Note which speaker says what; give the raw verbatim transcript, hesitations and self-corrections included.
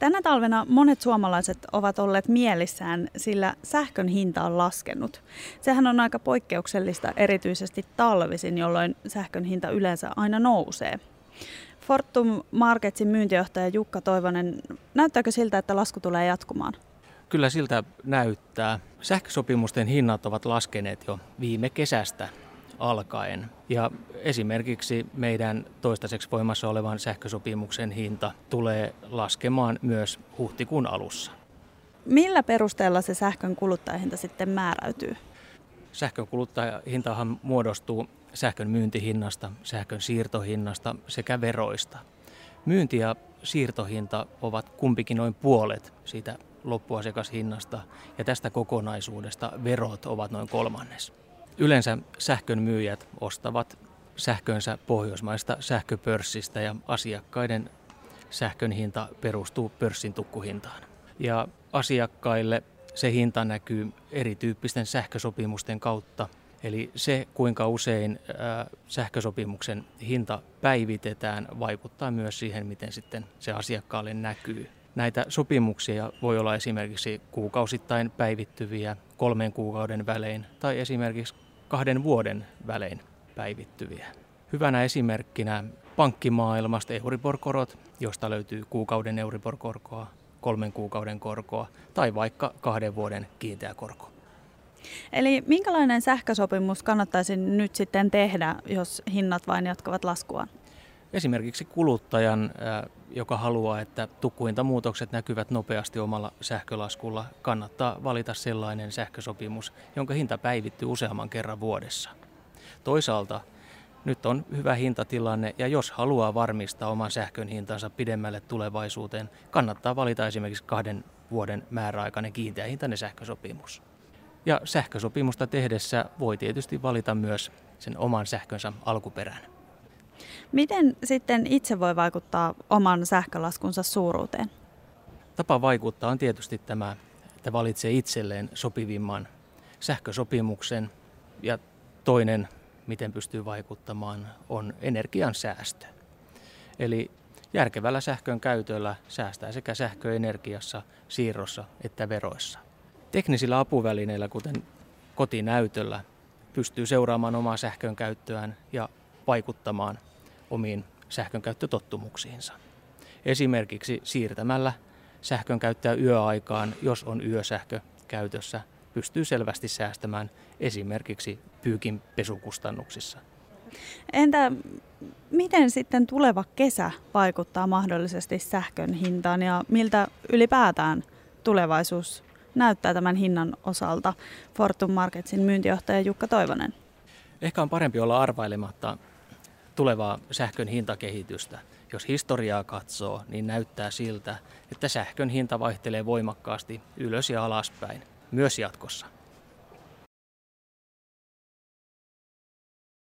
Speaker 1: Tänä talvena monet suomalaiset ovat olleet mielissään, sillä sähkön hinta on laskenut. Sehän on aika poikkeuksellista erityisesti talvisin, jolloin sähkön hinta yleensä aina nousee. Fortum Marketsin myyntijohtaja Jukka Toivonen, näyttääkö siltä, että lasku tulee jatkumaan?
Speaker 2: Kyllä siltä näyttää. Sähkösopimusten hinnat ovat laskeneet jo viime kesästä alkaen. Ja esimerkiksi meidän toistaiseksi voimassa olevan sähkösopimuksen hinta tulee laskemaan myös huhtikuun alussa.
Speaker 1: Millä perusteella se sähkön kuluttajahinta sitten määräytyy?
Speaker 2: Sähkön kuluttajahintahan muodostuu sähkön myyntihinnasta, sähkön siirtohinnasta sekä veroista. Myynti- ja siirtohinta ovat kumpikin noin puolet siitä loppuasiakashinnasta ja tästä kokonaisuudesta verot ovat noin kolmannes. Yleensä sähkön myyjät ostavat sähkönsä pohjoismaista sähköpörssistä ja asiakkaiden sähkön hinta perustuu pörssin tukkuhintaan. Ja asiakkaille se hinta näkyy erityyppisten sähkösopimusten kautta. Eli se, kuinka usein sähkösopimuksen hinta päivitetään, vaikuttaa myös siihen, miten sitten se asiakkaalle näkyy. Näitä sopimuksia voi olla esimerkiksi kuukausittain päivittyviä, kolmen kuukauden välein tai esimerkiksi kahden vuoden välein päivittyviä. Hyvänä esimerkkinä pankkimaailmasta Euribor-korot, josta löytyy kuukauden Euribor-korkoa, kolmen kuukauden korkoa tai vaikka kahden vuoden kiinteä korko.
Speaker 1: Eli minkälainen sähkösopimus kannattaisi nyt sitten tehdä, jos hinnat vain jatkavat laskuaan?
Speaker 2: Esimerkiksi kuluttajan, joka haluaa, että tukkuhintamuutokset näkyvät nopeasti omalla sähkölaskulla, kannattaa valita sellainen sähkösopimus, jonka hinta päivittyy useamman kerran vuodessa. Toisaalta nyt on hyvä hintatilanne ja jos haluaa varmistaa oman sähkön hintansa pidemmälle tulevaisuuteen, kannattaa valita esimerkiksi kahden vuoden määräaikainen kiinteähintainen sähkösopimus. Ja sähkösopimusta tehdessä voi tietysti valita myös sen oman sähkönsä alkuperän.
Speaker 1: Miten sitten itse voi vaikuttaa oman sähkölaskunsa suuruuteen?
Speaker 2: Tapa vaikuttaa on tietysti tämä, että valitsee itselleen sopivimman sähkösopimuksen. Ja toinen, miten pystyy vaikuttamaan, on energian säästö. Eli järkevällä sähkön käytöllä säästää sekä sähköenergiassa, siirrossa että veroissa. Teknisillä apuvälineillä, kuten kotinäytöllä, pystyy seuraamaan omaa sähkön käyttöään ja vaikuttamaan omiin sähkönkäyttötottumuksiinsa. Esimerkiksi siirtämällä sähkön käyttöä yöaikaan, jos on yösähkö käytössä, pystyy selvästi säästämään esimerkiksi pyykin pesukustannuksissa.
Speaker 1: Entä miten sitten tuleva kesä vaikuttaa mahdollisesti sähkön hintaan ja miltä ylipäätään tulevaisuus näyttää tämän hinnan osalta? Fortum Marketsin myyntijohtaja Jukka Toivonen.
Speaker 2: Ehkä on parempi olla arvailematta tulevaa sähkön hintakehitystä. Jos historiaa katsoo, niin näyttää siltä, että sähkön hinta vaihtelee voimakkaasti ylös ja alaspäin, myös jatkossa.